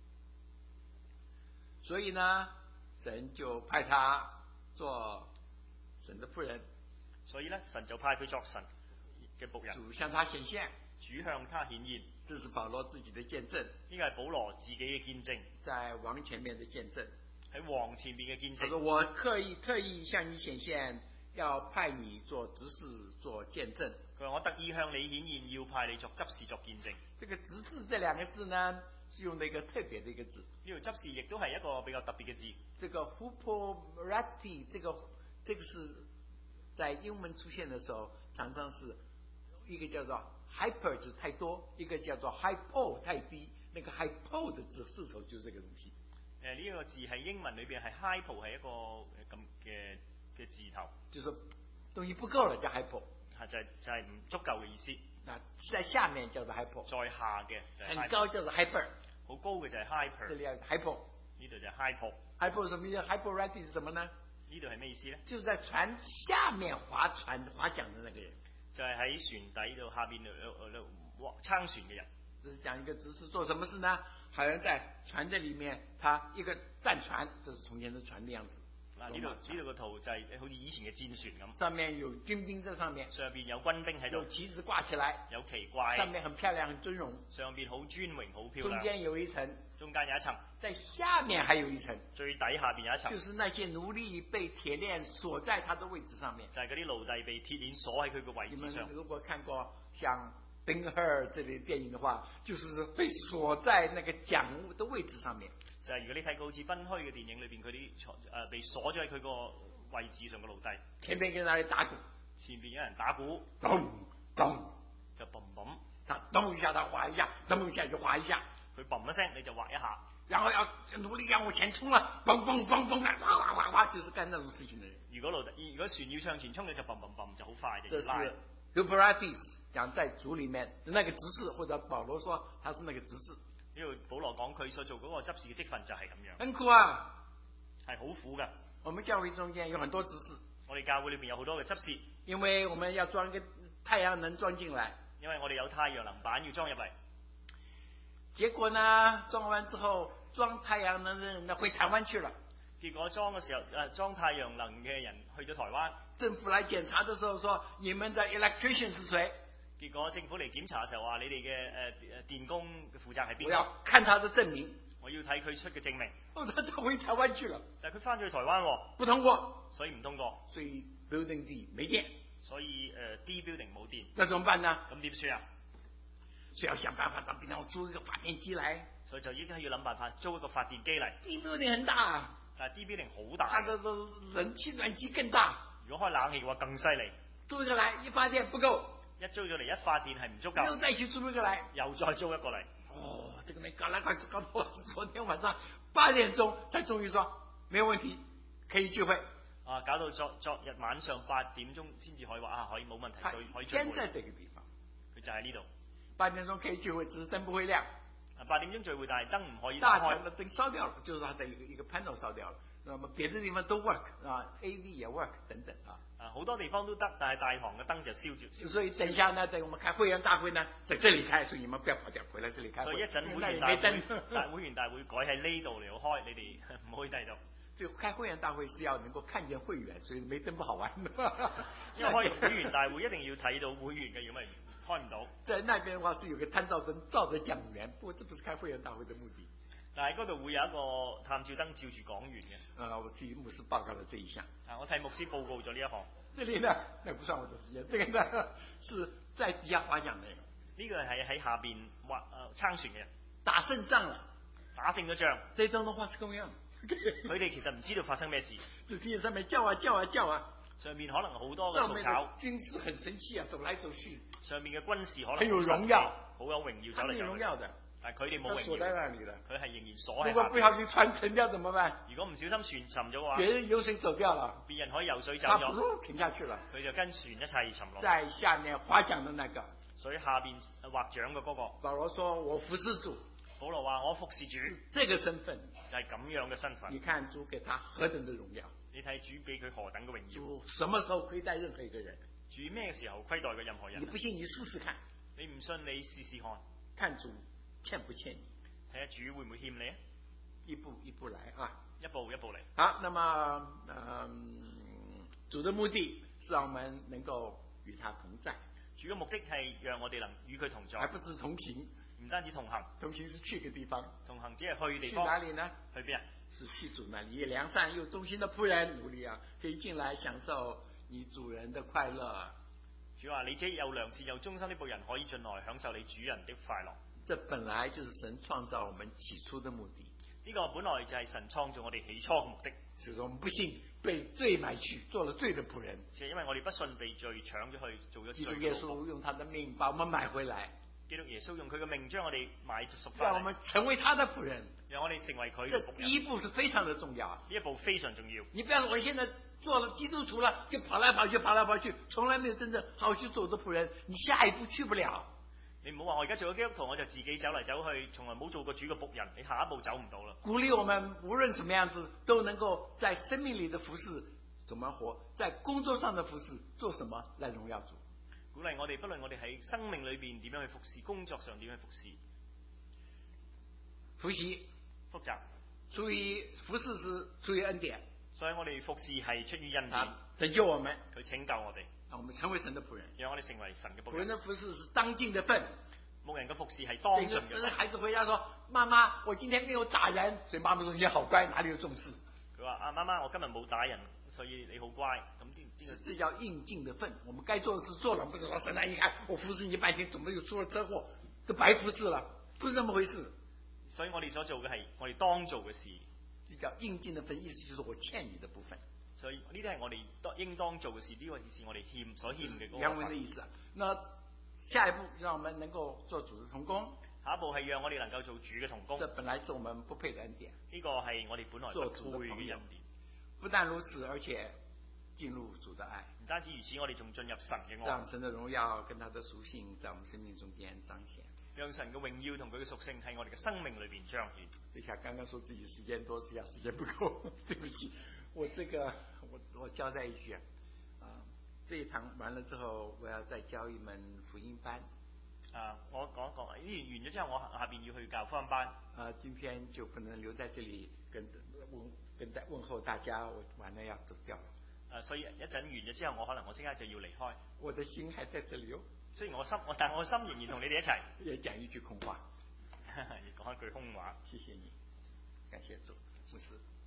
所以呢，神就派他做神的僕人。 所以呢，神就派佢作神嘅僕人。 主向他顯現。 主向他顯現。 這是保羅自己的見證。 呢個係保羅自己嘅見證。 在王前面的見證。 喺王前面嘅見證。 他說我特意向你顯現，要派你做執事做見證。 佢話我特意向你顯現，要派你作執事作見證。 這個執事這兩個字呢，是用了一個特別的一個字。 呢個執事亦都係一個比較特別嘅字。 這個 huporati 這個是在英文出現的時候，常常是一個叫做 hyper 就是太多，一個叫做 hypo 太低。那個 hypo 的字首就是這個東西。 呢個字喺英文裏邊係 hypo 係一個咁嘅字頭， 就是東西不夠了叫 hypo， 就係唔足夠嘅意思。 在下面叫做 hypo， 在下嘅很高叫做 hyper， 好高嘅就係 hyper， 這裡要 hypo， 呢度就係 hypo。hypo 什麼意思 ？hyporati 是什麼呢？ 呢度係咩意思咧？ 就是在船下面划槳的那個人， 就係喺船底度下邊撐船嘅人。 這是講一個執事做什麼事呢？好像在船的裡面，他一個戰船，就是從前的船的樣子。 嗱，呢度個圖就係好似以前嘅戰船咁。 上面有軍兵在上面。 上邊有軍兵喺度。 有旗子掛起來。 有旗掛。 上面很漂亮，很尊榮。 上邊好尊榮，好漂亮。 中間有一層。 中間有一層。 在下面還有一層。 最底下邊有一層。 就是那些奴隸被鐵鏈鎖在他的位置上面。 就係嗰啲奴隸被鐵鏈鎖喺佢嘅位置上。 你們如果看過像丁赫這類電影的話，就是被鎖在那個講務的位置上面。 就係如果你睇過好似賓虛嘅電影裏邊，佢啲被鎖咗喺佢個位置上嘅奴隸。 前面有人打鼓。 前邊有人打鼓。 咚咚。 就嘣嘣。 他咚一下，他劃一下，咚一下就劃一下。 佢嘣一聲，你就劃一下。 然後要奴隸要往前衝了，嘣嘣嘣嘣，嘩嘩嘩嘩，就是幹那種事情的人。 如果船要向前衝，你就嘣嘣嘣就好快就拉。這是 Euphrates 講在主裏面的那個執事，或者保羅說他是那個執事。 呢度保羅講佢所做嗰個執事嘅職份就係咁樣。 很苦啊， 係好苦噶。 我們教會中間有很多執事。 我哋教會裏面有好多嘅執事。 因為我們要裝一個太陽能裝進來。 因為我哋有太陽能板要裝入嚟。 結果呢，裝完之後，裝太陽能的人呢回台灣去了。 結果裝嘅時候，裝太陽能嘅人去咗台灣。 政府來檢查的時候說：你們的 electrician 是誰？ 結果政府嚟檢查嘅時候話：你哋嘅電工嘅負責係邊個？ 我要看他的證明。 我要睇佢出嘅證明。 他回台灣去了。 但係佢翻咗去台灣喎。 不通過。 所以唔通過。 所以 building D 沒電。 所以D building 冇電。 那怎麼辦呢？ 咁點算啊？ 所以要想辦法找地方租一個發電機來。 所以就依家要諗辦法租一個發電機嚟。 D building 很大。 但係 D building 好大。 它的冷氣暖氣更大。 如果開冷氣嘅話更犀利。 租一個來，一發電不夠。 一租咗嚟一發電係唔足夠。 又再去租一個來。 又再租一個嚟。 哦，這個沒搞來搞到昨天晚上8點鐘才終於說沒有問題，可以聚會。 啊，搞到昨日晚上8點鐘先至可以話啊，可以冇問題，可以聚會。 現在這個地方， 佢就喺呢度。 8點鐘可以聚會，只是燈不會亮。 8點鐘聚會，但係燈唔可以打開。 大堂的燈燒掉了，就是它的一個 panel 燒掉了。那麼別的地方都 work 啊 ，AV 也 work 等等啊。 好多地方都得，但係大堂嘅燈就燒住。 所以等一下呢，等我們開會員大會呢，在這裡開，所以你們不要跑掉，回來這裡開會。 所以一陣會員大會改喺呢度嚟開，你哋唔好去第度。 這個開會員大會是要能夠看見會員，所以沒燈不好玩。 因為開會員大會一定要睇到會員嘅，因為開唔到。 在那邊的話是有個探照燈照着講員，不過這不是開會員大會的目的。 但係嗰度會有一個探照燈照住講員嘅。 我替牧師報告了這一項。 我替牧師報告咗呢一項。 這裡呢，那不算我的時間，這個呢是在底下划槳的。 呢個係喺下邊撐船嘅人。 打勝仗了， 打勝咗仗。 這種的話是咁樣。 佢哋其實唔知道發生咩事。 只聽見上面叫啊叫啊叫啊。 上面可能好多嘅嘈吵。 軍事很神氣啊，走來走去。 上面嘅軍事可能很有榮耀， 好有榮耀，走嚟走去。 很有榮耀的。 但係佢哋冇榮耀。 鎖在那裡了。 佢係仍然鎖喺。 如果不小心船沉掉怎麼辦？ 如果唔小心船沉咗嘅話， 別人游水走掉了。 別人可以游水走咗。 停下去了。 佢就跟船一齊沉落。 在下面划槳的那個。 所以下邊劃槳嘅嗰個。 保羅說：我服侍主。 保羅話：我服侍主。 這個身份就係咁樣嘅身份。 你看主給他何等的榮耀。 你睇主俾佢何等嘅榮耀。 主什麼時候虧待任何一個人？ 主咩時候虧待過任何人？ 你不信你試試看。 你唔信你試試看。 看主欠不欠你？ 睇下主會唔會欠你啊？ 一步一步來啊！ 一步一步嚟。 好，那麼主的目的是讓我們能夠與他同在。 主嘅目的係讓我哋能與佢同在。 還不止同行， 唔單止同行。 同行是去個地方。 同行只係去地方。 去哪裡呢？ 去邊啊？ 是去主那裡。良善又忠心的僕人奴隸啊，可以進來享受你主人的快樂。 主話：你這又良善又忠心的僕人，可以進來享受你主人的快樂。 這本來就是神創造我們起初的目的。 呢個本來就係神創造我哋起初嘅目的。 是說我們不信被罪買去，做了罪的僕人。 係因為我哋不信被罪搶咗去，做咗罪。基督耶穌用他的命把我們買回來。 基督耶穌用佢嘅命將我哋買贖翻嚟。 讓我們成為他的僕人。 讓我哋成為佢嘅僕人。 這第一步是非常的重要。 呢一步非常重要。 你不要我現在做了基督徒了，就跑來跑去，跑來跑去，從來沒有真正好去走的僕人，你下一步去不了。 你唔好話我而家做咗基督徒，我就自己走嚟走去，從來冇做過主嘅僕人，你下一步走唔到啦。 鼓勵我們無論什麼樣子，都能夠在生命裏的服侍怎麼活，在工作上的服侍做什麼來榮耀主。 鼓勵我哋，不論我哋喺生命裏邊點樣去服侍，工作上點樣去服侍。 複習， 複習， 出於服侍是出於恩典， 所以我哋服侍係出於恩典， 拯救我們， 佢拯救我哋， 讓我們成為神的僕人， 讓我哋成為神嘅僕人。 僕人的服侍是當盡的份， 牧人嘅服侍係當盡嘅份。 孩子回家說：媽媽，我今天沒有打人，所以媽媽說你好乖，哪裡有重視？ 佢話：媽媽，我今日冇打人，所以你好乖。咁這叫應盡的份，我們該做的事做了，不能說神啊，你看我服侍你半天，怎麼又出了車禍，都白服侍了，不是那麼回事。 所以我哋所做嘅係我哋當做嘅事， 這叫應盡的份，意思就是我欠你的部分。 所以呢啲係我哋應當做嘅事，呢個是我哋所欠嘅。 原文的意思啊。那下一步讓我們能夠做主的同工， 下一步係讓我哋能夠做主嘅同工。 這本來是我們不配的恩典， 呢個係我哋本來不配嘅恩典。 不但如此，而且進入主的愛。 唔單止如此，我哋仲進入神嘅愛， 讓神的榮耀跟他的屬性在我們生命中間彰顯。 讓神嘅榮耀同佢嘅屬性喺我哋嘅生命裏邊彰顯。 這下剛剛說自己時間多，這下時間不夠，對不起。我交代一句這一堂完了之後，我要再教一門福音班。 我講一講，完咗之後，我下邊要去教福音班。 今天就不能留在這裡問候大家，我完了要走掉了。 所以一陣完咗之後，我即刻就要離開。 我的心還在這裡哦。 雖然但我心仍然同你哋一齊。 也講一句空話。 講一句空話。 謝謝你，感謝主，牧師。